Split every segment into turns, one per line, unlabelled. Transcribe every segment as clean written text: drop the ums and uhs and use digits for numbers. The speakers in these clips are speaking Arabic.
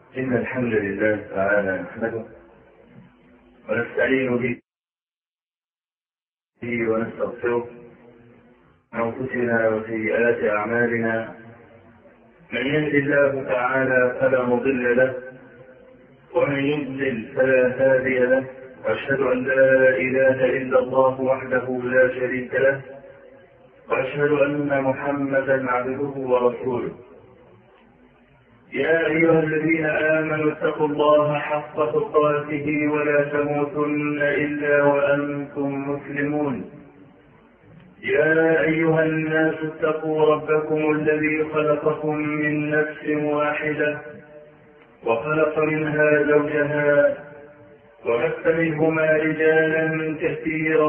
إن الحمد لله تعالى نحمده ونستعين به ونستغفره أنفسنا وسيئات أعمالنا. من يهد الله تعالى فلا مضل له ومن يضلل فلا هادي له، وأشهد أن لا إله إلا الله وحده لا شريك له، وأشهد أن محمدا عبده ورسوله. يا أيها الذين آمنوا اتقوا الله حق تقاته ولا تموتن إلا وأنتم مسلمون. يا أيها الناس اتقوا ربكم الذي خلقكم من نفس واحدة وخلق منها زوجها وبث منهما رجالا كثيرا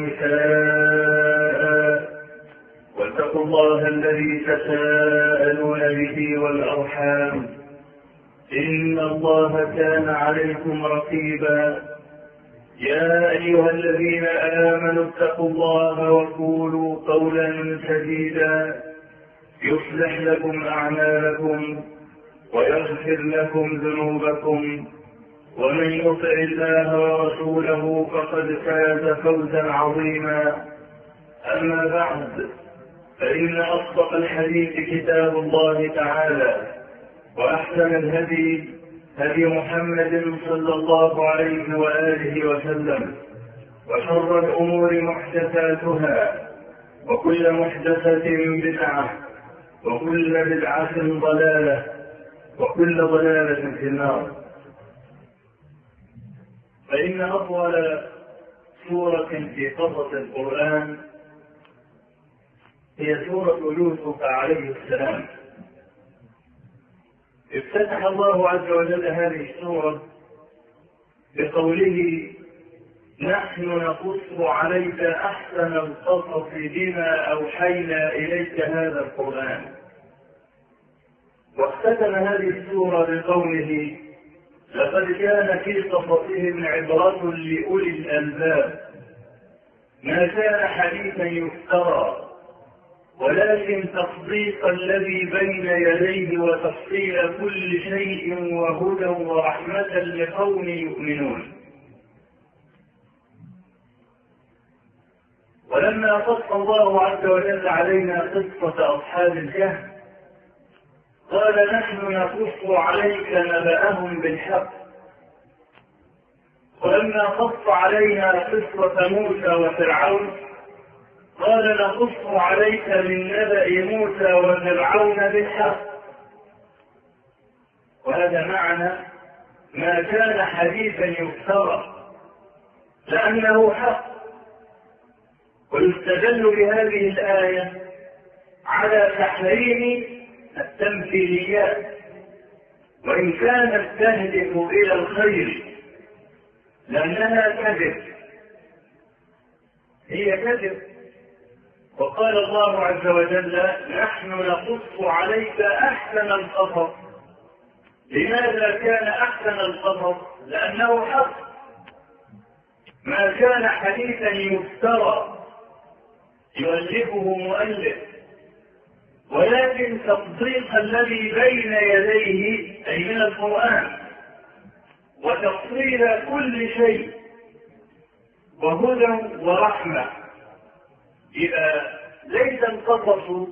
ونساء، واتقوا الله الذي تساءلون به والأرحام إن الله كان عليكم رقيبا. يا أيها الذين آمنوا اتقوا الله وقولوا قولا سديدا يصلح لكم أعمالكم ويغفر لكم ذنوبكم، ومن يطع الله ورسوله فقد فاز فوزا عظيما. أما بعد، فإن أصدق الحديث كتاب الله تعالى، وأحسن الهدي هدي محمد صلى الله عليه وآله وسلم، وشر الأمور محدثاتها، وكل محدثة بدعة، وكل بدعة ضلالة، وكل ضلالة في النار. فإن أطول سورة في قصص القرآن هي سورة يوسف عليه السلام. افتتح الله عز وجل هذه السورة بقوله: نحن نقص عليك أحسن القصص بما أوحينا إليك هذا القرآن. واختتم هذه السورة بقوله: لقد كان في قصصهم عبرة لأولي الألباب، ما كان حديثا يفترى، ولكن تصديق الذي بين يديه وتفصيل كل شيء وهدى ورحمة لقوم يؤمنون. ولما قص الله عز وجل علينا قصة أصحاب الكهف قال: نحن نقص عليك نبأهم بالحق. ولما قص علينا قصة موسى وفرعون قال: نقص عليك من نبأ موسى وفرعون بالحق. وهذا معنى ما كان حديثا يفترى، لأنه حق. ويستدل بهذه الآية على تحريم التمثيليات، وإن كانت تهدف إلى الخير، لأنها كذب، هي كذب. وقال الله عز وجل: نحن نقص عليك أحسن القصص. لماذا كان أحسن القصص؟ لأنه حق، ما كان حديثا يفترى يؤلفه مؤلف، ولكن تصديق الذي بين يديه أي من القرآن، وتفصيل كل شيء، وهدى ورحمة. إذا ليس القصص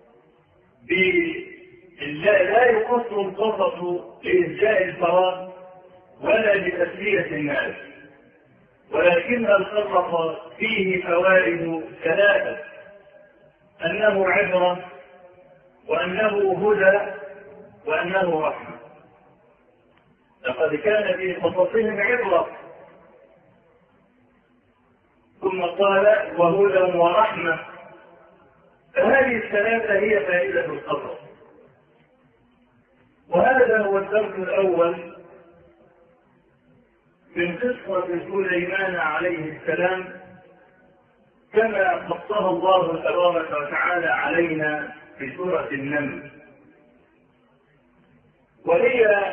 لا يقص القصص لإزجاء الفراغ ولا لتسلية الناس، ولكن القصص فيه فوائد ثلاثة: أنه عبرة، وأنه هدى، وأنه رحمة. لقد كان في قصصهم عبرة، ثم قال: وهدى ورحمة. فهذه الثلاثة هي فائدة القصص. وهذا هو الدرس الأول من قصة سليمان عليه السلام، كما قصها الله تبارك وتعالى علينا في سورة النمل. وهي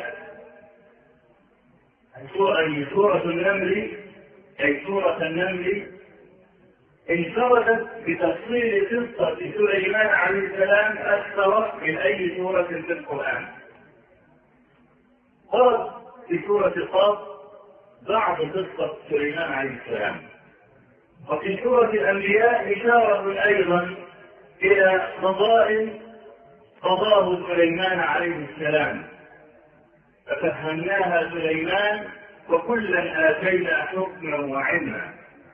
سورة النمل، أي سورة النمل، انفردت بتفصيل قصة سليمان عليه السلام أكثر من أي سورة في القرآن. ورد في سورة قاف بعض قصة سليمان عليه السلام، وفي سورة الأنبياء إشارة أيضا إلى قضاء قضاه سليمان عليه السلام، ففهمناها سليمان وكلا آتينا حكما وعلما.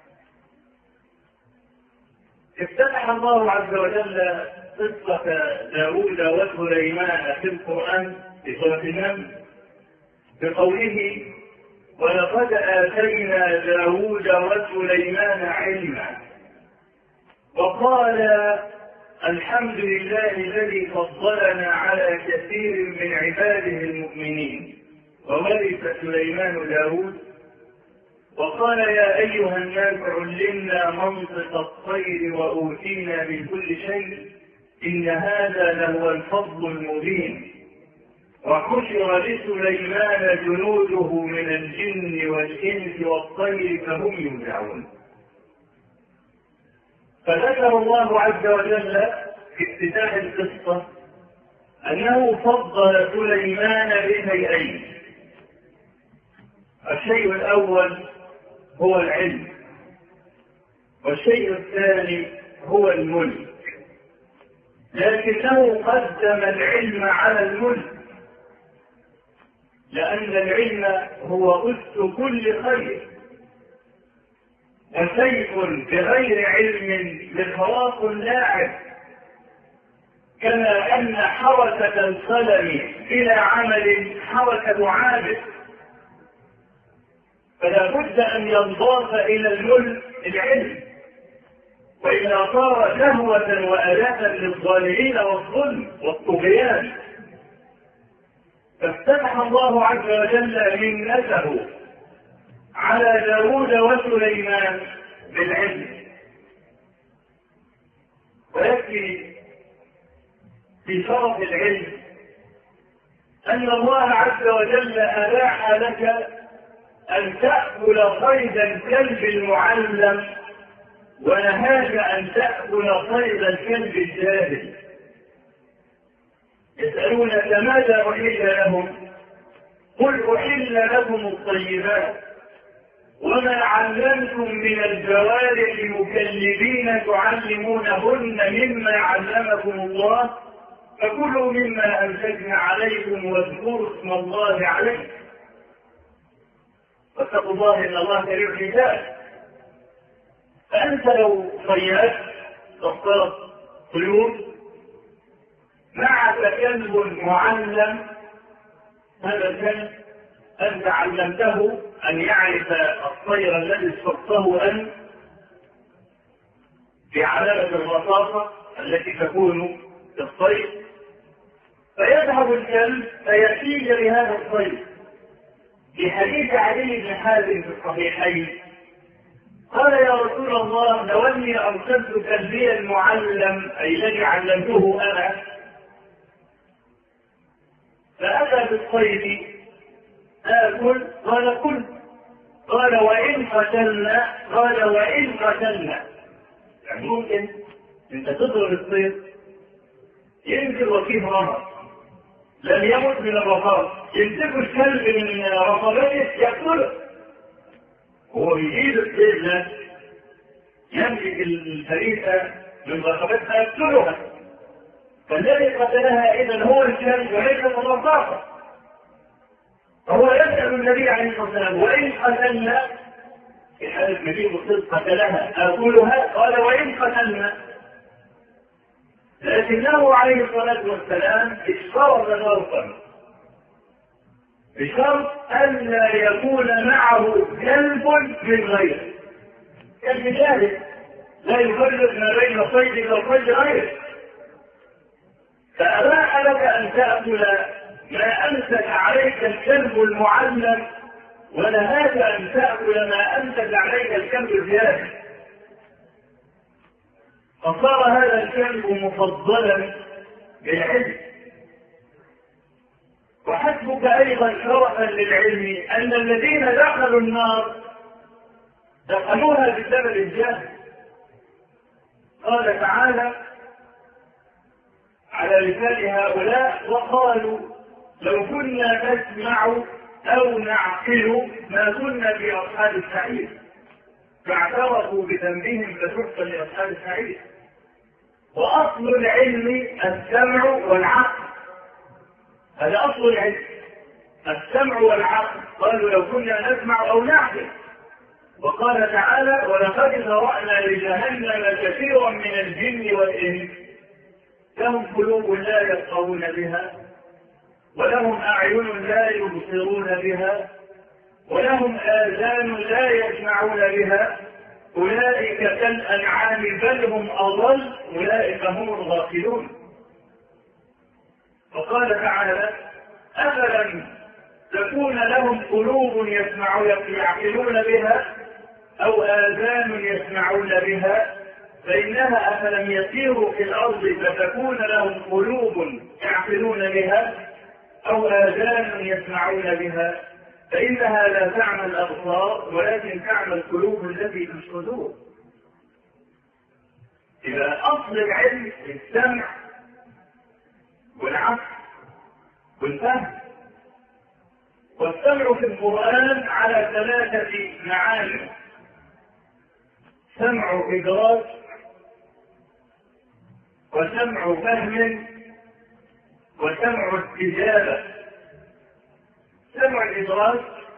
افتتح الله عز وجل قصة داود وسليمان في القرآن في سورة النمل بقوله: ولقد آتينا داود وسليمان علما. وقال: الحمد لله الذي فضلنا على كثير من عباده المؤمنين. وورث سليمان داود. وقال: يا أيها الناس علمنا منطق الطير وأوتينا من كل شيء إن هذا لهو الفضل المبين. وحشر لسليمان جنوده من الجن والإنس والطير فهم يوزعون. فذكر الله عز وجل في افتتاح القصة أنه فضل سليمان بشيئين: الشيء الأول هو العلم، والشيء الثاني هو الملك، لكنه قدم العلم على الملك، لأن العلم هو أس كل خير، وسيف بغير علم لخلاق لاعب، كما أن حركة القلم بلا عمل حركة عابد، فلا بد أن ينضاف إلى الملك العلم، وإلا صار شهوة وآلة للظالمين والظلم والطغيان. فافتتح الله عز وجل منته على داود وسليمان بالعلم. ويكفي في شرف العلم أن الله عز وجل أباح لك أن تأكل صيد الكلب المعلم، ونهاك أن تأكل صيد الكلب الجاهل. يسألونك ماذا أحل لهم؟ قل أحل لكم الطيبات وما علمتم من الجوارح مكلبين تعلمونهن مما علمكم الله فكلوا مما أمسكن عليكم واذكروا اسم الله عليه واتقوا الله إن الله سريع الحساب. فأنت لو صيدت تصطاد طيور معك كلب معلم، هذا الكلب أنت علمته أن يعرف الطير الذي اصطدته أنت بعلامة الرصاصة التي تكون في الصيد، فيذهب الكلب فيأتيك بهذا الصيد. في حديث علي بن حازم في الصحيحين قال: يا رسول الله لو اني ارسلت كلبي المعلم اي الذي علمته انا فاتى بالصيد اكل؟ قال: كل. قال: وان قتلنا؟ قال: وان قتلنا. يعني ممكن انت تضرب الصيد يمكن وفيه رمض لم يمت من الرصاص، يمسك الكلب من رقبته يقتله، هو يجيب الكلب يمسك الفريسة من رقبتها يقتلها، فالذي قتلها إذن هو الكلب وليس الرصاصة. فهو يسأل النبي عليه الصلاة والسلام: وإن قتلنا؟ في حالة النبي بالصدق قتلها آكلها؟ قال: وإن قتلنا. لكنه عليه الصلاة والسلام اشترط شرطا بشرط ألا يكون معه كلب من غيره، كلب جاهل لا يفرق ما بين صيدك وصيد غيره. فأباح لك أن تأكل ما أمسك عليك الكلب المعلم، ونهاك أن تأكل ما أمسك عليك الكلب الجاهل. فصار هذا الكلب مفضلا بالعلم. وحسبك أيضا شرفا للعلم أن الذين دخلوا النار دخلوها بسبب الجهل. قال تعالى على لسان هؤلاء: وقالوا لو كنا نسمع أو نعقل ما كنا في أصحاب السعير، فاعترفوا بذنبهم فسحقا لأصحاب السعير. وأصل العلم السمع والعقل، هذا أصل العلم، السمع والعقل. قالوا لو كنا نسمع أو نعقل. وقال تعالى ولقد ذرأنا لجهنم كثيرا من الجن والإنس لهم قلوب لا يفقهون بها ولهم أعين لا يبصرون بها ولهم آذان لا يسمعون بها أولئك كالأنعام بل هم أضل أولئك هم الغافلون. وقال تعالى أفلم تكون لهم قلوب يعقلون بها أو آذان يسمعون بها فإنها أفلم يسيروا في الأرض فتكون لهم قلوب يعقلون بها أو آذان يسمعون بها فإنها لا تعمى الأبصار ولكن تعمى القلوب التي في الصدور. إذا أصل العلم السمع والعقل والفهم. والسمع في القرآن على 3 معاني: سمع إدراك وسمع فهم وسمع استجابة. سمع الإدراك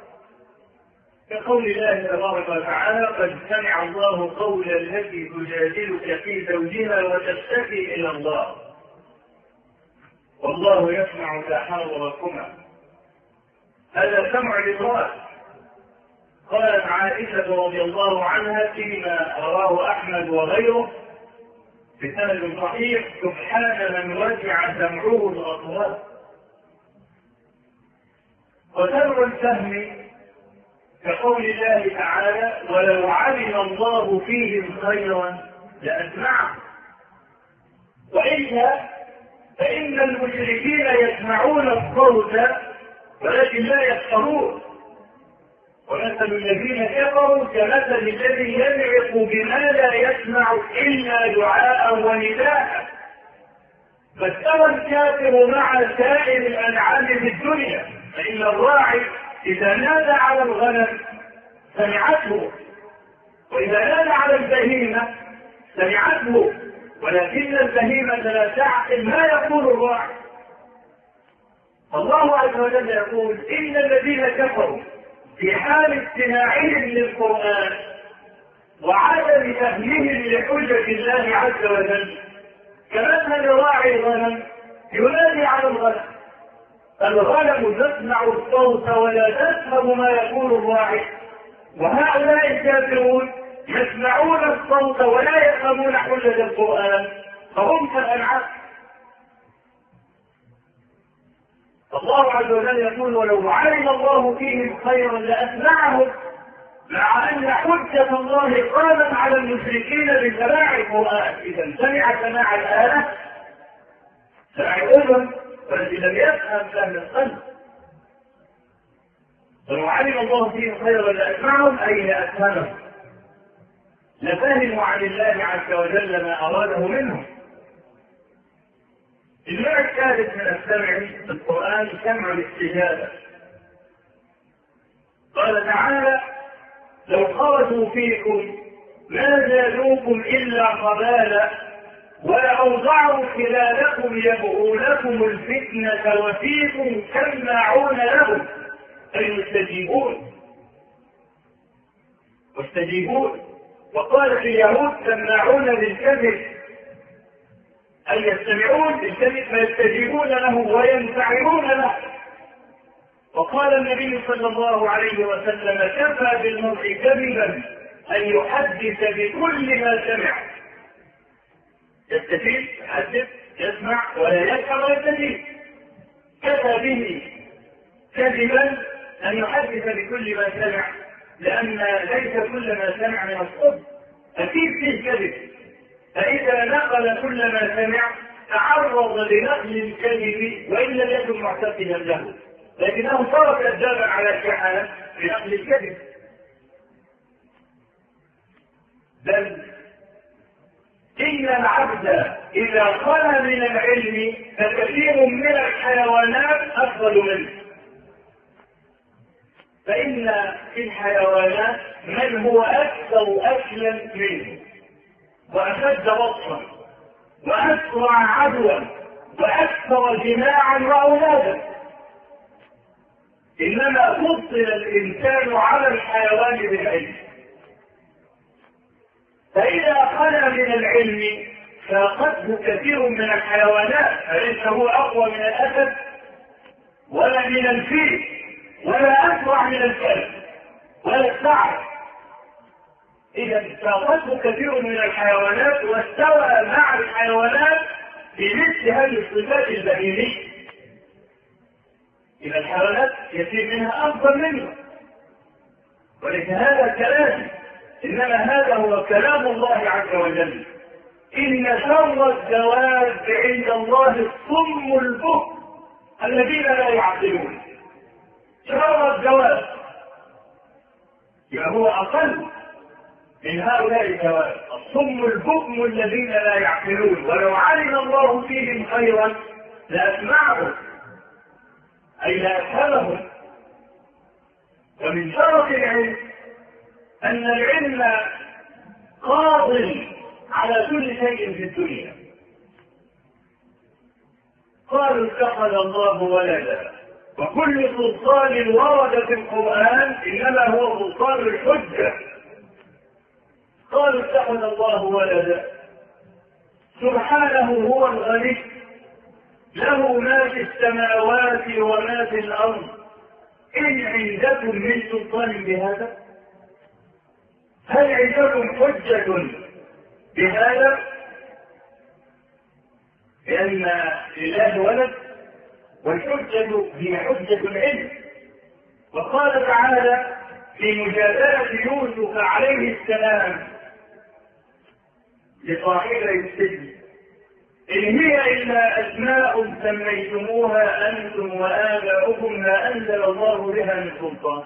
كقول الله تبارك وتعالى قد سمع الله قول التي تجادلك في زوجها وتشتكي إلى الله والله يسمع تحاوركما. هذا سمع الإدراك. قالت عائشة رضي الله عنها فيما رواه أحمد وغيره بسند صحيح سبحان من وسع سمعه الأصوات. وسمع الفهم كقول الله تعالى ولو علم الله فيهم خيرا لأسمعهم. وإلا فإن المشركين يسمعون الصوت ولكن لا يفقهون. ومثل الذين كفروا كمثل الذي ينعق بما لا يسمع إلا دعاء ونداء. فاستوى الكافر مع سائر الأنعام في الدنيا، فإن الراعي إذا نادى على الغنم سمعته وإذا نادى على البهيمة سمعته، ولكن البهيمة لا تعقل ما يقول الراعي. الله عز وجل يقول إن الذين كفروا في حال استماعهم للقرآن وعدم فهمهم لحجة الله عز وجل كمثل راعي الغنم ينادي على الغنم. الغنم تسمع الصوت ولا تفهم ما يقول الراعي، وهؤلاء الكافرون يسمعون الصوت ولا يفهمون حجة القرآن فهم كالأنعام. الله عز وجل يقول ولو علم الله فيهم خيرا لأسمعهم، مع أن حجة الله قامت على المشركين بسماع القرآن. إذا سمع سماع الآلة سمع الأذن والذي لم يفهم فهم القلب. ولو علم الله فيهم خيرا لأسمعهم أي لأفهمهم، لفهموا عن الله عز وجل ما أراده منهم. النوع الثالث من السمع في القرآن سمع الاستجابة. قال تعالى لو خرجوا فيكم ما زادوكم إلا خبالا ولأوضعوا خلالكم يبغونكم الفتنة وفيكم سماعون لهم أي يستجيبون. وقالت اليهود سماعون للكذب أي يستمعون للكذب فيستجيبون له وينفعلون له. وقال النبي صلى الله عليه وسلم كفى بالمرء كذبا أن يحدث بكل ما سمع. يستفيد، يحدث، يسمع ولا يفهم ويستفيد. كفى به كذبا أن يحدث بكل ما سمع، لأن ليس كل ما سمع من الصدق، أكيد فيه كذب. فإذا نقل كل ما سمع تعرض لنقل الكذب وإن لم يكن معتقدا له، لكنه صار كذابا على الشحنة بنقل الكذب. بل إن العبد إذا خلا من العلم فكثير من الحيوانات أفضل منه. فإن في الحيوانات من هو أكثر أكلا منه، وأشد بطشا، وأسرع عدوا، وأكثر جماعا وأولادا. إنما فضل الإنسان على الحيوان بالعلم. فإذا خلا من العلم فاقته كثير من الحيوانات، فليس هو أقوى من الأسد ولا من الفيل ولا أسرع من الكلب ولا الثعلب. إذا فاقته كثير من الحيوانات واستوى مع الحيوانات في مثل هذه الصفات البهيمية. إذا الحيوانات يصير منها أفضل منه، وليس هذا كلام، إنما هذا هو كلام الله عز وجل. إن شر الدواب عند الله الصم البكم الذين لا يعقلون. شر الدواب هو أقل من هؤلاء الدواب، الصم البكم الذين لا يعقلون. ولو علم الله فيهم خيرا لأسمعهم، أي لأفهمهم. ومن شرف العلم أن العلم قاضٍ على كل شيء في الدنيا. قالوا اتخذ الله ولدا، وكل سلطان ورد في القرآن إنما هو سلطان الحجة. قالوا اتخذ الله ولدا، سبحانه هو الغني، له ما في السماوات وما في الأرض، إن عندكم من سلطان بهذا؟ هل عندكم حجة بهذا؟ لأن لله ولد، والحجة هي حجة العلم. وقال تعالى في مجادلة يوسف عليه السلام لصاحبي السجن: إن هي إلا أسماء سميتموها أنتم وآباؤكم ما أنزل الله بها من سلطان.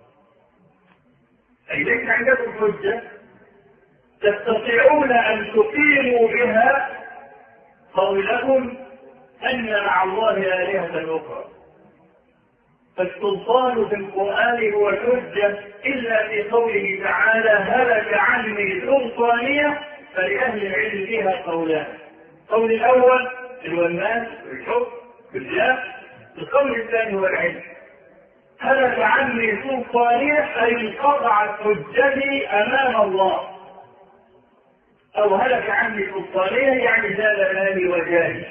أي ليس عندكم حجة تستطيعون أن تقيموا بها قولكم أن مع الله آلهة أخرى. فالسلطان في القرآن هو الحجة إلا في قوله تعالى: هلك عني سلطانية. فلأهل العلم فيها قولان: القول الأول هو الناس الحكم بالله، القول الثاني هو العلم. هلك عني سلطانية أي انقطعت حجتي أمام الله، أو هلك عني سلطانية يعني زال مالي وجاهي.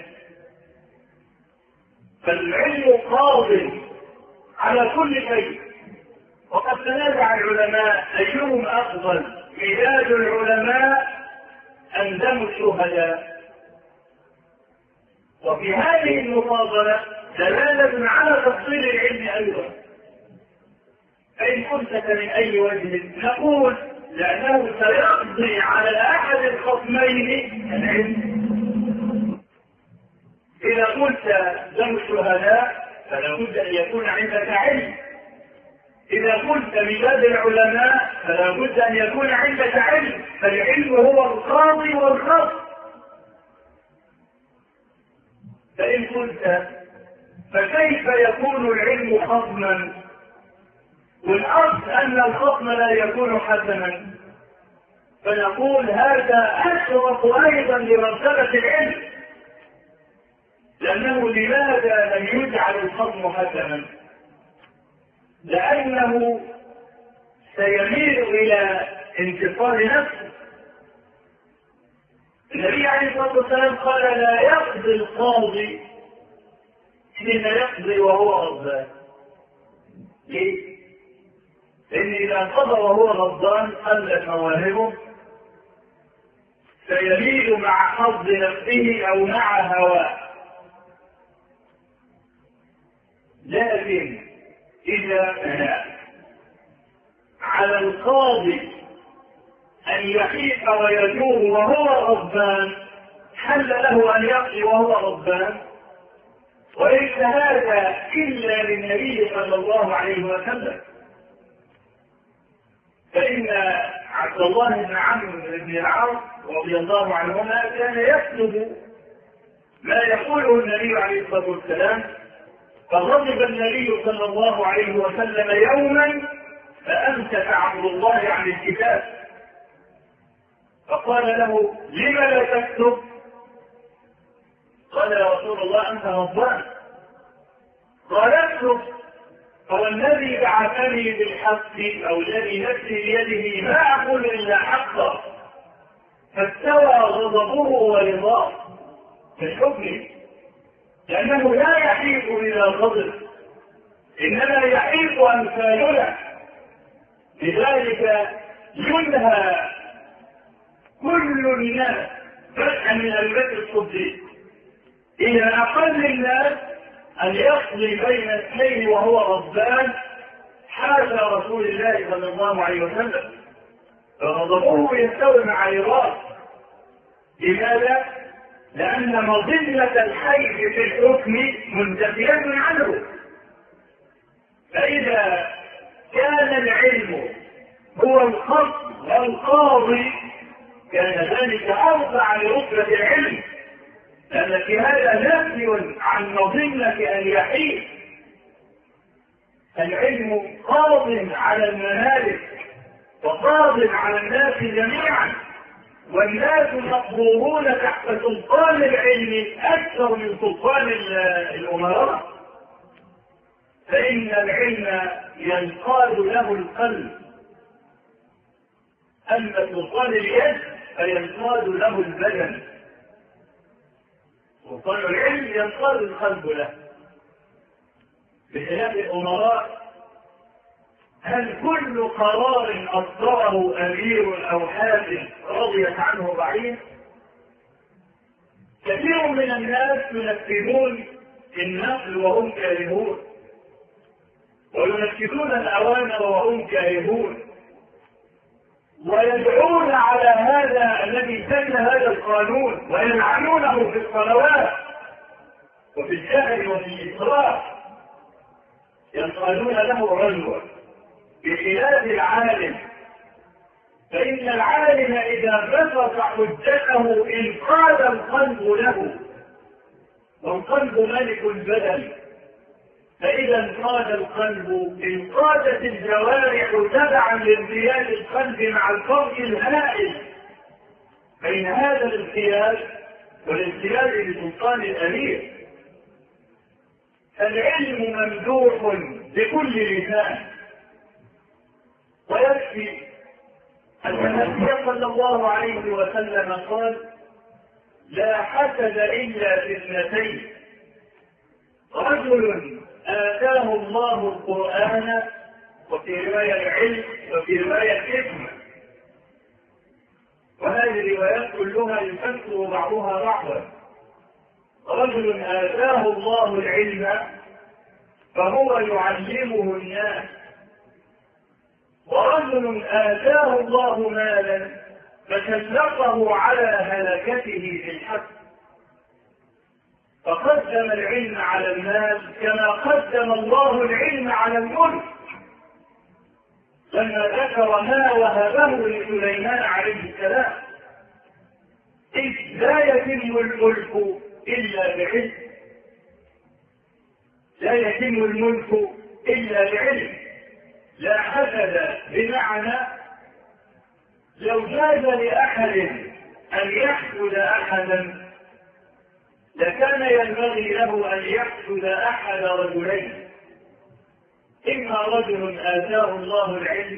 فالعلم قاضٍ على كل شيء. وقد تنازع العلماء أيهم أفضل. ميلاد العلماء أندم الشهداء. وفي هذه المفاضلة دلالة على تفصيل العلم أيضا. فإن قلت من أي وجه نقول لأنه سيقضي على أحد الخصمين العلم. إذا قلت دم الشهداء فلا بد أن يكون عندك علم. إذا قلت ميلاد العلماء فلا بد أن يكون عندك علم. فالعلم هو القاضي والخصم. فإن قلت فكيف يكون العلم خصما؟ والأصل أن الخصم لا يكون حسنا. فنقول هذا أشرف أيضا لمرتبة العلم. لأنه لماذا لم يجعل الخصم حسنا؟ لأنه سيميل إلى انتصار نفسه. النبي عليه الصلاة والسلام قال: لا يقضي القاضي حين يقضي وهو غضبان. ليه؟ لأن إذا قضى وهو غضبان قلت مواهبه، سيميل مع حظ نفسه أو مع هواه. لكن إذا كان على القاضي أن يحيق ويجور وهو غضبان حل له أن يقضي وهو غضبان. وليس هذا إلا للنبي صلى الله عليه وسلم. فإن عبد الله بن عمرو بن العاص رضي الله عنهما كان يكتب ما يقوله النبي عليه الصلاة والسلام، فغضب النبي صلى الله عليه وسلم يوما فأمسك عبد الله عن الكتاب فقال له: لم لا تكتب؟ قال: يا رسول الله أنت غضبان. قال: اكتب، فوالذي بعثني بالحق أو الذي نفسي بيده ما أقول إلا حقا. فاستوى غضبه ورضاه في الحكم، لأنه لا يحيط إلى غضب، إنما يحيط أمثالنا. لذلك ينهى كل الناس بدءا من أبي بكر الصديق إلى أقل الناس أن يقضي بين اثنين وهو غضبان حاشا رسول الله صلى الله عليه وسلم، فغضبه يستوي مع رضاه. لماذا؟ لأن مظلة الحي في الحكم منتفية عنه. فإذا كان العلم هو الخصم والقاضي كان ذلك أرفع لرتبة العلم، لأن في هذا نفي عن مظلة أن يحيط. العلم قاض على الممالك وقاض على الناس جميعا، والناس مقبورون تحت سلطان العلم أكثر من سلطان الأمراء، فإن العلم ينقاد له القلب، أما سلطان اليد فينقاد له البدن. سلطان العلم ينقاد القلب له، بخلاف الأمراء هل كل قرار أصدره أمير أو حاكم رضيت عنه ضعيف؟ كثير من الناس ينفذون النقل وهم كارهون، وينفذون الأوامر وهم كارهون، ويدعون على هذا الذي سن هذا القانون ويلعنونه في الصلوات وفي الجهل وفي الإسراف، ينقادون له رجلا، بخلاف العالم. فإن العالم إذا بسط حجته انقاد القلب له، والقلب ملك البدن، فإذا انقاد القلب انقادت الجوارح تبعا لانقياد القلب مع الفرق الهائل بين هذا الانقياد والانقياد لسلطان الأمير. العلم ممدوح بكل لسان، ويكفي أن النبي صلى الله عليه وسلم قال: لا حسد إلا في اثنتين، رجل آتاه الله القرآن، وفي رواية العلم، وفي رواية الحكمة، وهذه الروايات كلها يفسر بعضها بعضا. رجل آتاه الله العلم فهو يعلمه الناس، ورجل آتاه الله مالا فسلطه على هلكته في الحق، فقدم العلم على المال كما قدم الله العلم على الملك، لما ذكر ما وهبه لسليمان عليه السلام: إذ لا يتم الملك إلا بعلم، لا يتم الملك إلا بعلم. لا حسد، بمعنى لو جاز لأحد أن يحسد أحدا لكان ينبغي له أن يحسد أحد رجلين: إما رجل آتاه الله العلم،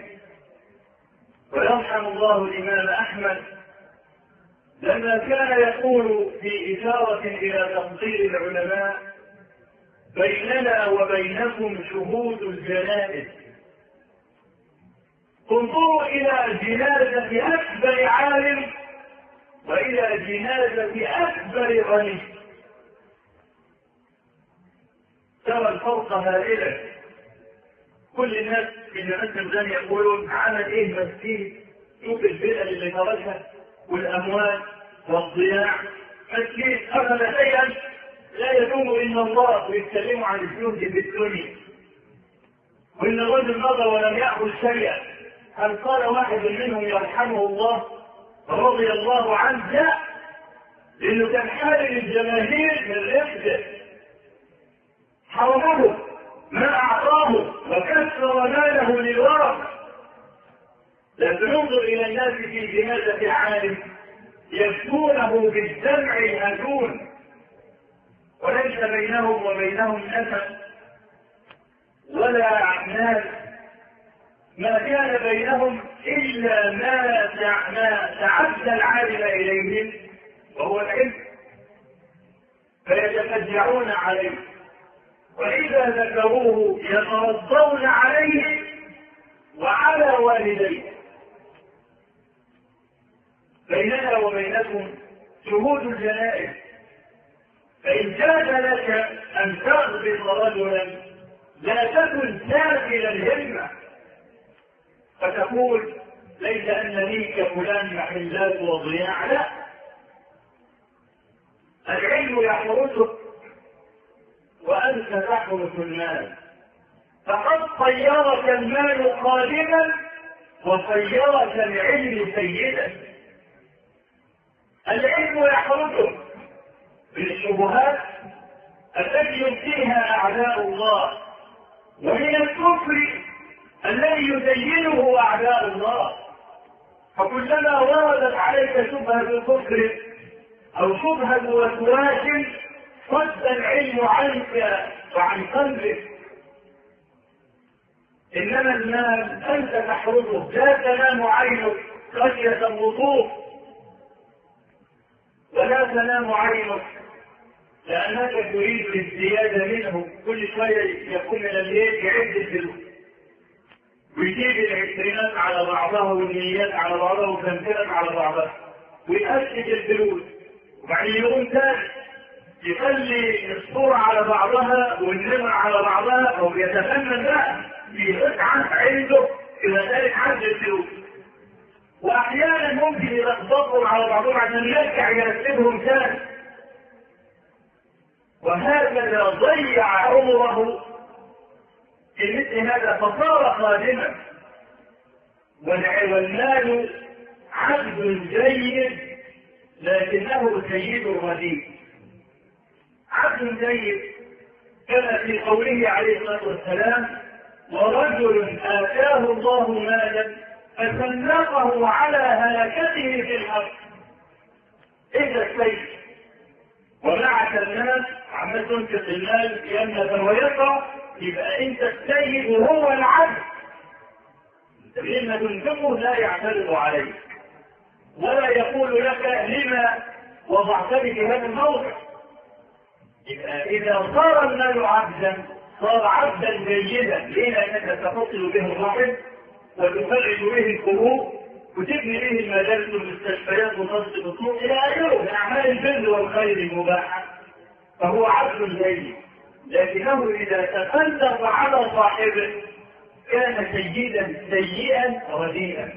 ويرحم الله الإمام أحمد لما كان يقول في إشارة إلى تفضيل العلماء: بيننا وبينكم شهود الجنائز، انظروا إلى جنازة أكبر عالم وإلى جنازة أكبر غني، ترى الفرق هائلا. كل الناس في جنازة الغني يقولون: عمل إيه مسكين، شوف البلد اللي تركها والأموال والضياع، مسكين أخذ شيئا لا يدوم إلا الله، ويتكلموا عن الجهد بالدنيا، وإن الرجل مضى ولم يأخذ شيئا. هل قال واحد منهم يرحمه الله؟ رضي الله عنه لا، لأنه كان حارم الجماهير من رفده، حرمه ما أعطاه وكسر ماله للورثة. لكن انظر إلى الناس في جنازة عالم يبكونه بالدمع الهدون وليس بينهم وبينهم نسب ولا أعمال، ما كان بينهم إلا ما تعدى العالم إليهم وهو العلم، فيتفجعون عليه، وإذا ذكروه يترضون عليه وعلى والديه. بيننا وبينكم شهود الجنائز، فإن جاز لك أن تغبط رجلا لا تكن سافل الهمة فتقول ليس أن لي كفلان محلات وضياع، لا، العلم يحرسك وأنت تحرس المال، فقد طيرك المال قادما وطيرك العلم سيدا. العلم يحرسك من الشبهات التي يبديها أعداء الله ومن الكفر الذي يزينه أعداء الله، فكلما وردت عليك شبهة الكفر أو شبهة وسواس صد العلم عنك وعن قلبك. إنما المال أنت تحرسه، لا تنام عينك خشية الوقوف، ولا تنام عينك لأنك تريد الزيادة منه. كل شوية يكون من الليل يعد الفلوس ويجيب العشرينات على بعضها والنيات على بعضها والخمسينات على بعضها ويأسس الفلوس، وبعدين يقوم تاني يخلي الصورة على بعضها والنمر على بعضها، أو يتفنن بقى في قطعة عنده إلى ذلك عدد الفلوس. وأحيانا ممكن يلخبطهم على بعضهم عشان يرجع يرتبهم تاني، وهكذا ضيع عمره في مثل هذا فصار خادما. والمال عبد جيد لكنه سيد رديء. عبد جيد كما في قوله عليه الصلاة والسلام: ورجل آتاه الله مالا فسلطه على هلكته في الحق. إذا السيد ومعك المال عمال تنفق المال يمنة ويسرى، يبقى أنت السيد وهو العبد، لما تنفقه لا يعترض عليك ولا يقول لك لما وضعتني في هذا الموضع. يبقى إذا صار المال عبدا صار عبدا جيدا. ليه؟ لأنك تتصل به الرحم وتفرج به الكروب وتبني به المدارس والمستشفيات وتصل الطرق إلى آخره من أعمال البر والخير المباحة، فهو عبد جيد. لكنه إذا تسلط على صاحبه كان سيدا سيئا رديئا.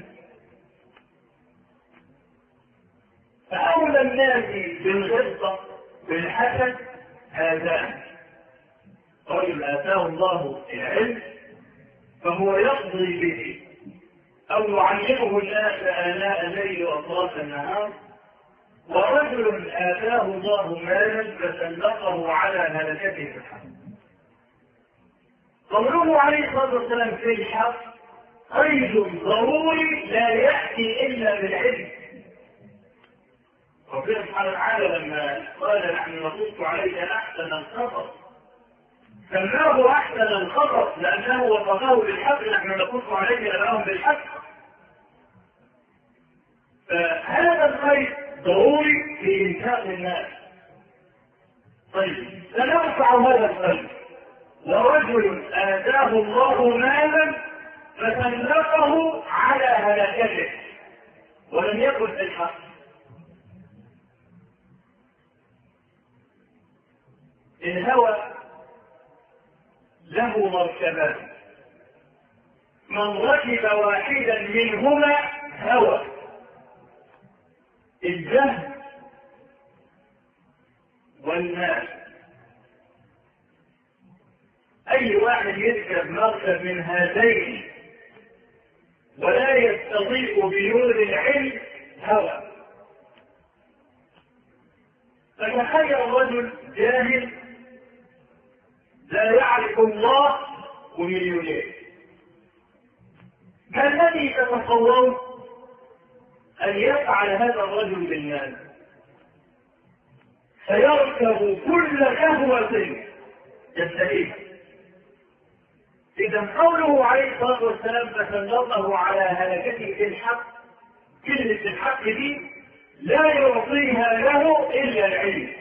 فأولى الناس بالغبطة بالحسد هذان: رجل آتاه الله العلم فهو يقضي به أو يعلمه الناس آناء الليل وأطراف النهار، ورجل آتاه الله مالا فسلطه على هلكته في الحق. قوله عليه الصلاة والسلام في الحق قيد ضروري لا يأتي إلا بالعلم. ربنا سبحانه وتعالى لما قال: نحن نقص عليك أحسن القصص، سماه أحسن القصص لأنه وصفه بالحق. نحن نقص عليك نبأهم بالحق. فهذا الخير ضروري في إنفاق الناس. طيب، سنرفع هذا الخير: ورجل آتاه الله مالا فسلطه على هلكته، ولم يكن في الحق. الهوى له مركبان، من ركب واحدا منهما هوى: الجهل والمال. أي واحد يركب مركب من هذين ولا يستضيء بنور العلم هوى. فتخيل رجل جاهل لا يعرف الله ومليونير، ما الذي تتصورون أن يفعل هذا الرجل بالناس؟ سيركب كل شهوة يستهيها. إذا قوله عليه الصلاة والسلام فسلطه على هلكته في الحق، كلمة الحق دي لا يعطيها له إلا العلم،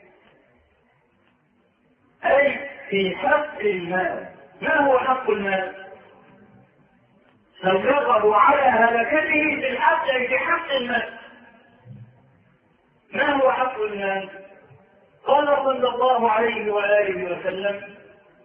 أي في حق المال. ما هو حق المال؟ سلطه على هلكته في الحق، أي في حق المال. ما هو حق المال؟ قال صلى الله عليه وآله وسلم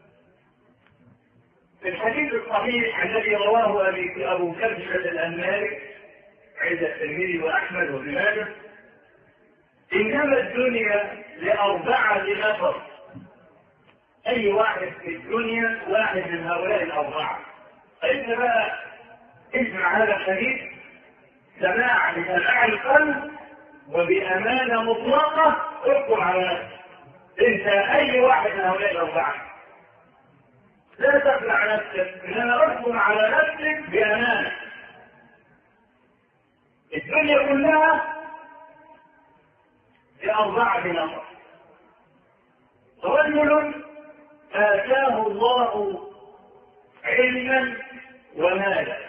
في الحديث الصحيح الذي رواه أبو كبشة الأنماري عند الترمذي وأحمد وابن ماجه: إنما الدنيا لأربعة نفر، أي واحد في الدنيا واحد من هؤلاء الأربعة. فإنت بقى اسمع هذا الحديث سماع بسماع القلب وبأمانة مطلقة، احكم على نفسك. انت اي واحد من هؤلاء الاربعه، لا تخدع نفسك، انما احكم على نفسك بامانه. الدنيا كلها لاربعه نفر: رجل اتاه الله علما ومالا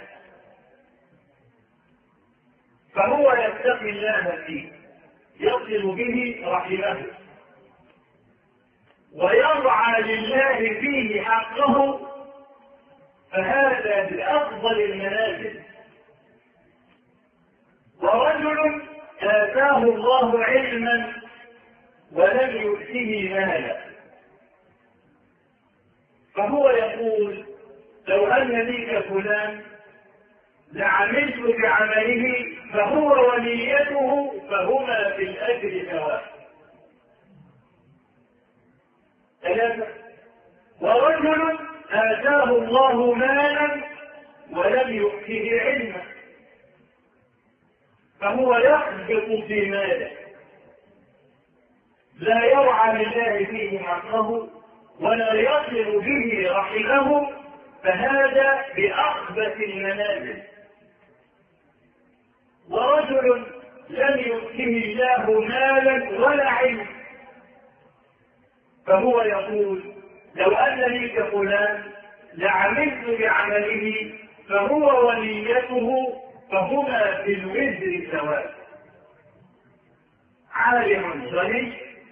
فهو يتقي الله فيه، يصل به رحمه ويرعى لله فيه حقه، فهذا بأفضل المنازل. ورجل آتاه الله علما ولم يؤته مالا فهو يقول لو أن لي كفلان لعملت بعمله فهو ونيته فهما في الأجر سواء. ثلاثة: ورجل آتاه الله مالا ولم يؤته علما فهو يخبط في ماله، لا يرعى لله فيه حقه ولا يصل به رحمه، فهذا بأخبث المنازل. ورجل لم يؤته الله مالا ولا علما فهو يقول لو أن لي كفلان لعملت بعمله فهو ونيته فهما في الوزر سواء. عالم غني،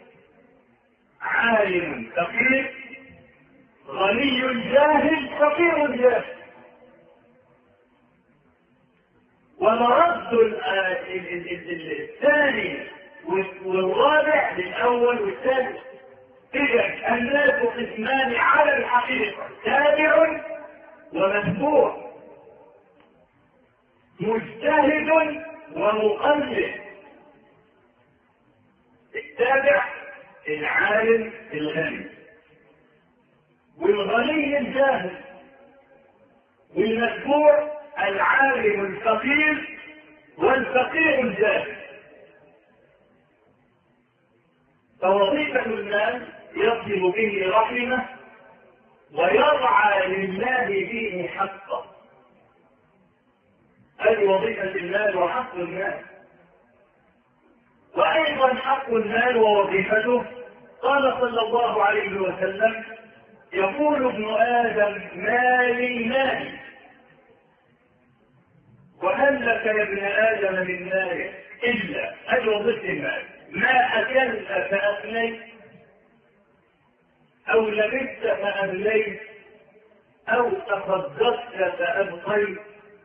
عالم فقير، غني جاهل، فقير جاهل. ومرد الثاني والرابع للأول والثالث. إذا الناس قسمان على الحقيقة: تابع ومتبوع، مجتهد ومقلد. التابع العالم الغني، والغني الجاهل، والمتبوع العالم الفقير والفقير الجاهل. فوظيفة المال يصل به رحمه ويرعى لله فيه حقه. هذه وظيفة المال وحق المال. وأيضا حق المال ووظيفته قال صلى الله عليه وسلم: يقول ابن آدم مالي مالي، وهل لك يا ابن آدم من مالك إلا هذه وظيفة المال: ما أكلت فأفنيت، أو لبست فأبليت، أو تصدقت فأبقيت.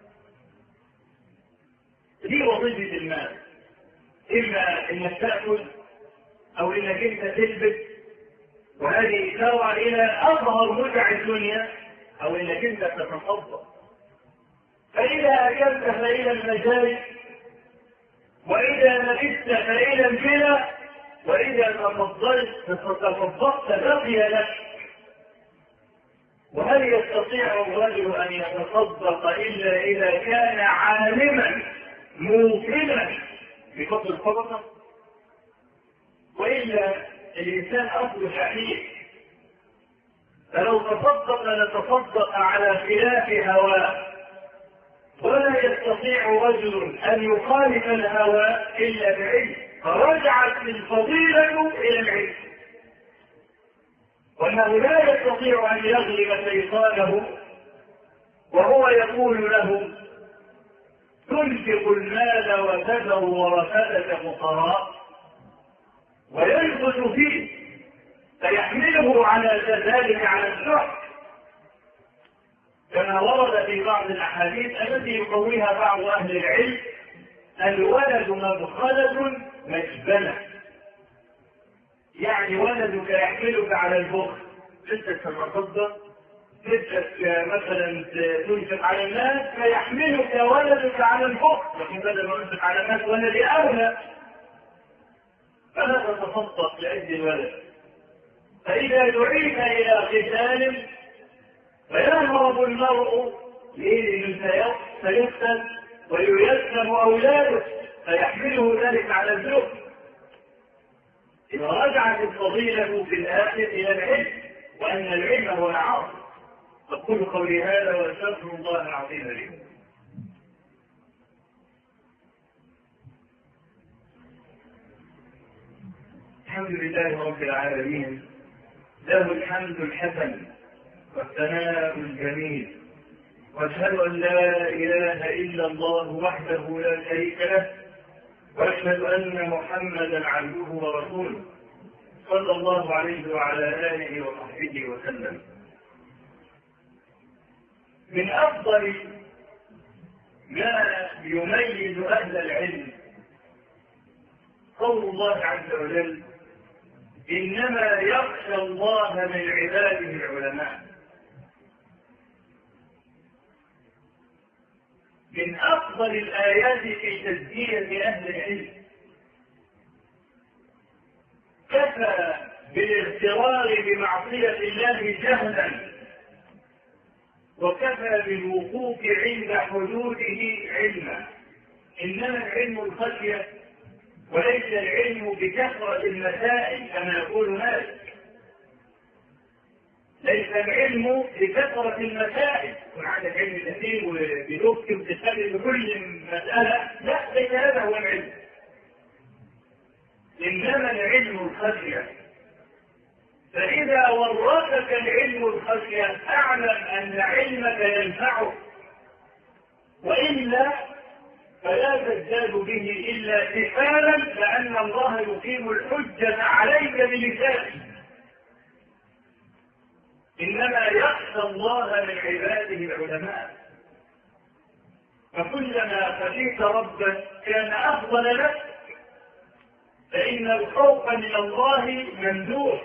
دي وظيفة المال، إما إنك تأكل أو إنك أنت تلبس، وهذه إشارة إلى أظهر متع الدنيا، أو إنك أنت تتصدق. فإذا أكلت فإلى المجالس، وإذا لبست فإلى الفلا، وإذا تصدقت بقي لك. وهل يستطيع الرجل أن يتصدق إلا إذا كان عالما موقنا في فضل الصدقة؟ وإلا الإنسان أصله شحيح، فلو تصدق لتصدق على خلاف هواه، ولا يستطيع رجل أن يخالف الهوى إلا بعلم، فرجعت الفضيلة إلى العلم، وأنه لا يستطيع أن يغلب شيطانه وهو يقول له تنفق المال وتذر ورثتك فقراء، وينفث فيه فيحمله على ذلك على الشح، كما ورد في بعض الأحاديث التي يقويها بعض أهل العلم: الولد مبخلة مجبنة، يعني ولدك يحملك على البخل، بدك تتصدق، بدك مثلا تنفق على الناس، فيحملك ولدك على البخل، لكن بدل ما تنفق على الناس ولدي أولى، فلا تتصدق لأجل الولد. فإذا دعيت إلى قتال فيهرب المرء سيقتل وييسم أولاده، فيحمله ذلك على الزهد. إذا رجعت الفضيلة في الآخر إلى العلم، وأن العلم هو العاصم. أقول قولي هذا وأستغفر الله العظيم لي. الحمد لله رب العالمين، له الحمد الحسن والثناء الجميل، واشهد ان لا اله الا الله وحده لا شريك له، واشهد ان محمدا عبده ورسوله صلى الله عليه وعلى اله وصحبه وسلم. من افضل ما يميز اهل العلم قول الله عز وجل: انما يخشى الله من عباده العلماء. من أفضل الآيات في تزكية أهل العلم. كفى بالاغترار بمعصية الله جهلا، وكفى بالوقوف عند حدوده علما. إنما العلم الخشية، وليس العلم بكثرة المسائل كما يقول مالك. ليس العلم بكثرة المسائل، يكون عندك علم كثير وبدقة وتستدل بكل مسألة، لا، ليس هذا هو العلم. إنما العلم الخشية. فإذا ورثك العلم الخشية فاعلم أن علمك ينفعك، وإلا فلا تزداد به إلا كفالا، لأن الله يقيم الحجة عليك بلسانك. إنما يخشى الله من عباده العلماء. فكلما خشيت ربك كان أفضل لك، فإن الخوف من الله ممدوح.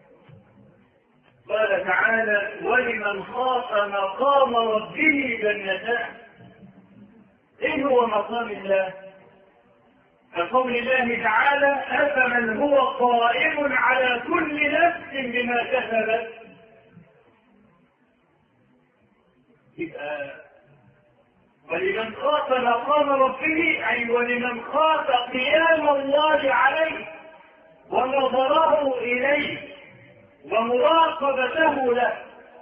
قال تعالى: ولمن خاف مقام ربه جنتان. إيه هو مقام الله؟ كقول الله تعالى: أفمن هو قائم على كل نفس بما كسبت. ولمن خاف مقام ربه، أي ولمن خاف قيام الله عليه ونظره إليه ومراقبته له.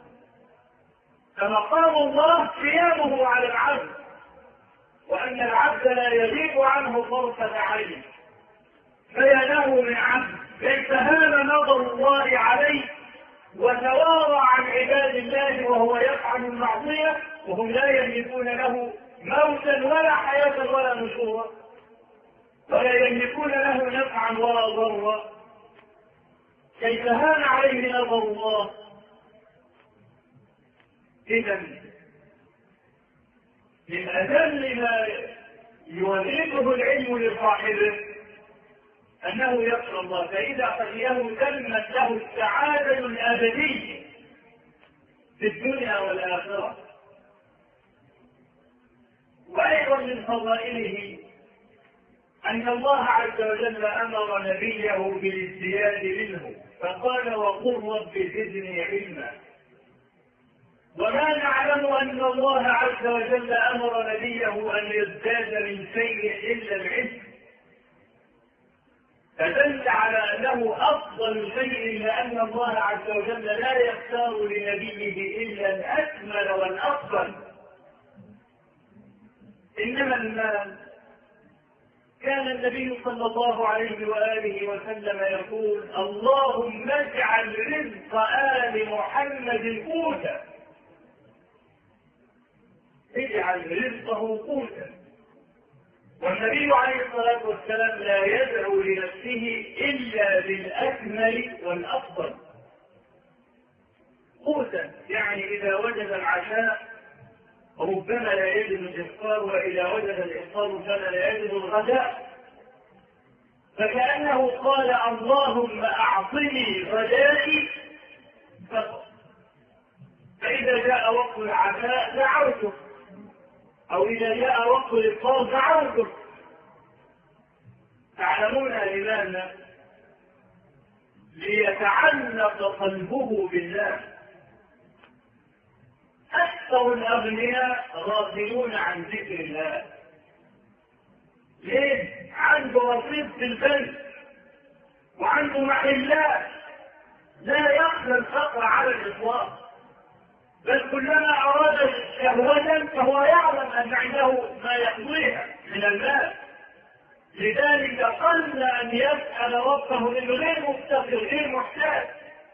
فمقام الله قيامه على العبد، وأن العبد لا يغيب عنه طرفة عين. فيا له من عبد كيف هان نظر الله عليه وتوارى عن عباد الله وهو يفعل المعصية، وهم لا يملكون له موتا ولا حياة ولا نشورا، ولا يملكون له نفعا ولا ضرا. كيف هان عليه نظر الله. إذا من أجل ما يولده العلم لصاحبه أنه يخشى الله، فإذا خشيه تمت له السعادة الأبدية في الدنيا والآخرة. وأيضا من فضائله أن الله عز وجل أمر نبيه بالازدياد منه، فقال: وقل رب زدني علما. وما نعلم أن الله عز وجل أمر نبيه أن يزداد من شيء إلا العلم، فدل على أنه أفضل شيء، لأن الله عز وجل لا يختار لنبيه إلا الأكمل والأفضل. إنما المال، كان النبي صلى الله عليه وآله وسلم يقول: اللهم اجعل رزق آل محمد قوتا، اجعل رزقه قوتا. والنبي عليه الصلاة والسلام لا يدعو لنفسه إلا بالأكمل والأفضل. قوتا يعني إذا وجد العشاء ربما لا يجد الإفطار، وإذا وجد الإفطار ربما لا يجد الغداء. فكأنه قال: اللهم أعطني غدائي فقط، فإذا جاء وقت العشاء دعوتك، أو إذا جاء وقت الإفطار دعوتك. تعلمون لماذا؟ ليتعلق قلبه بالله. أكثر الأغنياء غافلون عن ذكر الله. ليه؟ عنده رصيد في البنك وعنده محلات، لا يخشى الفقر على الإطلاق، بل كلما أراد شهوة فهو يعلم أن عنده ما يقضيها من المال. لذلك قل أن يسأل ربه إنه غير مفتقر غير محتاج.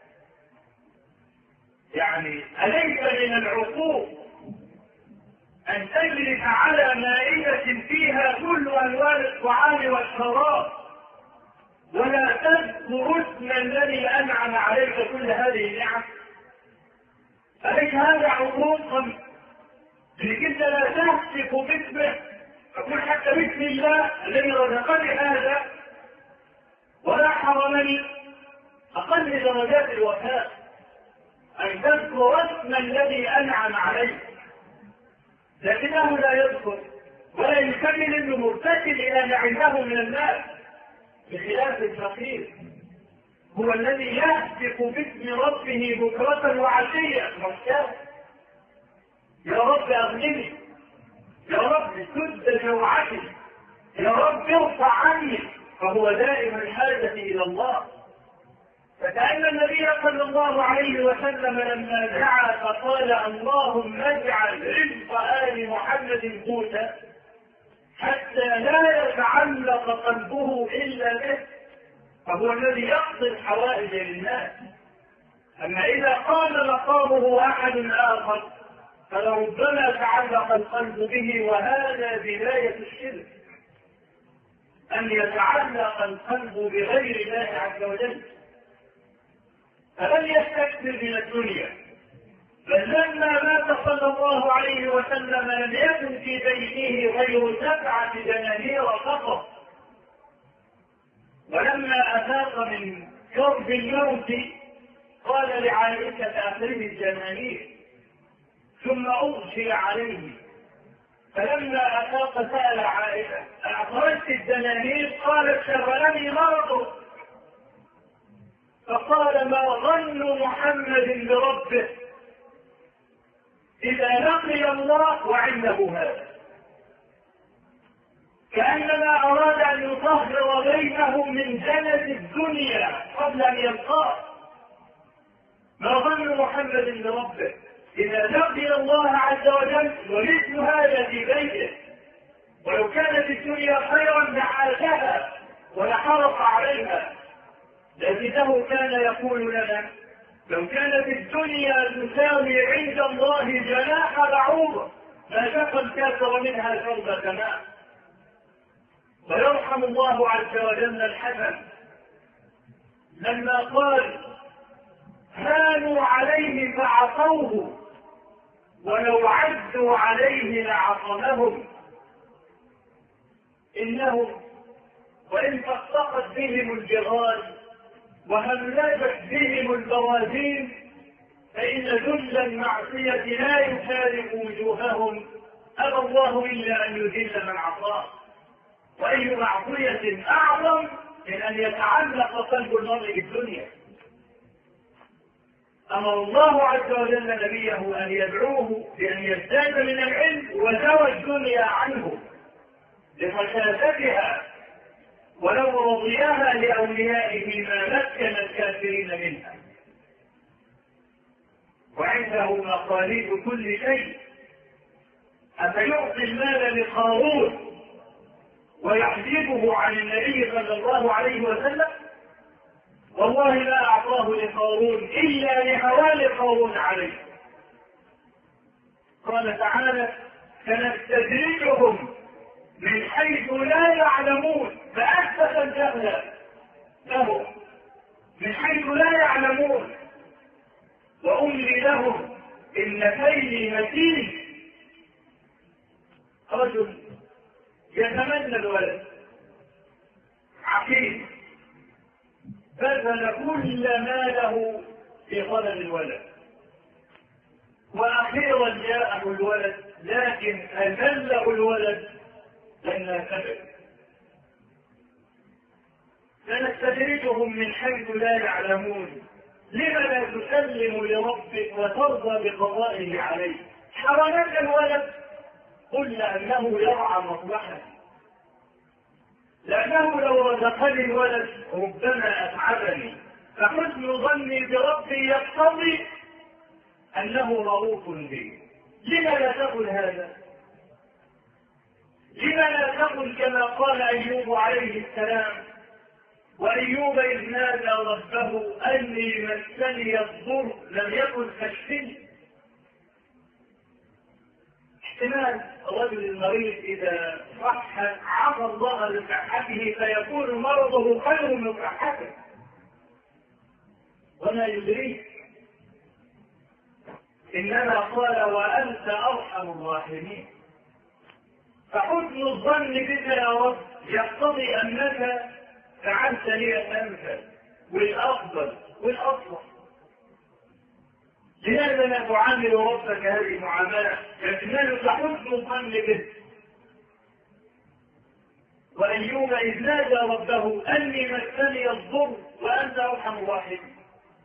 يعني أليس من العقوق أن تجلس على مائدة فيها كل ألوان الطعام والشراب ولا تذكر اسم الذي أنعم عليك كل هذه النعم؟ أليس هذا عقوقا؟ لكن أنت لا تهتف باسمه، تقول حتى باسم الله الذي رزقني هذا ولا حرمني. أقل درجات الوفاء أن تذكر اسم الذي أنعم عليه، لكنه لا يذكر ولا يكمل انه مرتكب الى ما عنده من المال، بخلاف الفقير هو الذي يهتف باسم ربه بكرة وعشية محتاج: يا رب اغنني، يا رب سد جوعتي، يا رب ارفع عني. فهو دائما الحاجة الى الله. فكأن النبي صلى الله عليه وسلم لما دعا فقال: اللهم اجعل رزق آل محمد قوتا، حتى لا يتعلق قلبه إلا به، فهو الذي يقضي الحوائج للناس. أما إذا قام مقامه أحد آخر فلربما تعلق القلب به، وهذا بداية الشرك، أن يتعلق القلب بغير الله عز وجل. فلم يستكثر من الدنيا، بل لما مات صلى الله عليه وسلم لم يكن في بيته غير 7 دنانير فقط. ولما أفاق من كرب الموت قال لعائشة: أخرج الدنانير، ثم أغشي عليه. فلما أفاق سأل عائشة: أخرجت الدنانير؟ قالت: شغلني مرض. فقال: ما ظن محمد بربه إذا لقي الله وعنده هذا؟ كأنما أراد أن يطهر بينه من زلة الدنيا قبل أن يلقاه. ما ظن محمد بربه إذا لقي الله عز وجل ومثل هذا في بيته، ولو كانت الدنيا خيرا لعاشها ولحرص عليها، لكنه كان يقول لنا: لو كانت الدنيا تساوي عند الله جناح بعوضة ما شق الكافر منها شربة ماء. ويرحم الله عز وجل الحسن لما قال: هانوا عليه فعصوه ولو عدوا عليه لعصمهم، إنهم وإن فاختقت بهم الجغال وهملجت بهم البوازين فإن ذل المعصية لا يفارق وجوههم، أبى الله إلا أن يذل من عصاه. وأي معصية أعظم من أن يتعلق قلب المرء بالدنيا؟ أمر الله عز وجل نبيه أن يدعوه بأن يزداد من العلم وزوى الدنيا عنه لخساستها ولو رضياها لأوليائه ما مكن الكافرين منها، وعنده مقاليد كل شيء. أفيعطي المال لقارون ويحجبه عن النبي صلى الله عليه وسلم؟ والله لا أعطاه لقارون إلا لهوان قارون عليه. قال تعالى: سنستدرجهم من حيث لا يعلمون، فأثبت الجهل لهم من حيث لا يعلمون، وأملي لهم إن كيدي متين. رجل يتمنى الولد، عقيم، بذل كل ماله في طلب الولد، وأخيرا جاءه الولد، لكن أذله الولد لما كبر. سنستدرجهم من حيث لا يعلمون. لم لا تسلم لربك وترضى بقضائه عليك؟ حرمك الولد، قل لأنه يرعى مصلحتي، لأنه لو رزقني الولد ربما أتعبني، فحسن ظني بربي يقتضي أنه رؤوف بي. لم لا تقل هذا؟ لم لا تقل كما قال أيوب عليه السلام: وأيوب إذ نادى ربه أني مسني الضر لم يكن كاشفني. احتمال الرجل المريض إذا صح عصى الله لصحته فيكون مرضه خير من صحته، وما يدريك. إنما قال: وأنت أرحم الراحمين. فحسن الظن بك يا رب يقتضي أنك فعلت لي الأمثل والأفضل والأصلح. لماذا لا تعامل ربك هذه المعاملة؟ يكملك حسن الظن به. وأيوب إذ نادى ربه أني مسني الضر وأنت أرحم الراحمين.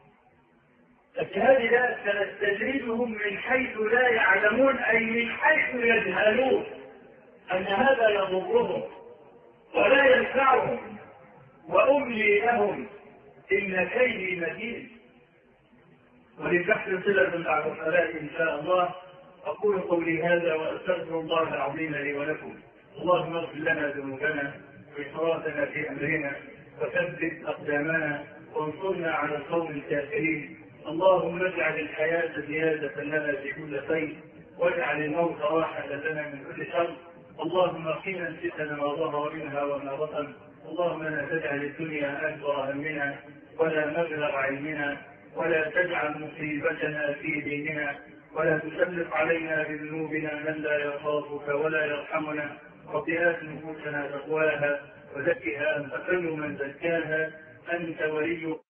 فهذه سنستدرجهم من حيث لا يعلمون، أي من حيث يجهلون أن هذا يضرهم ولا ينفعهم، وأملي لهم إن كيدي متين. وللبحث صلة بعد الصلاة إن شاء الله. أقول قولي هذا وأستغفر الله العظيم لي ولكم. اللهم اغفر لنا ذنوبنا وإسرافنا في أمرنا وثبت أقدامنا وانصرنا على القوم الكافرين. اللهم اجعل الحياة زيادة لنا في كل خير، واجعل الموت راحة لنا من كل شر. اللهم قنا الفتن ما ظهر منها وما بطن. اللهم لا تجعل الدنيا أكبر همنا ولا مبلغ علمنا، ولا تجعل مصيبتنا في ديننا، ولا تسلط علينا بذنوبنا من لا يخافك ولا يرحمنا. رب آت نفوسنا تقواها وزكها أنت خير من زكاها، أنت ولي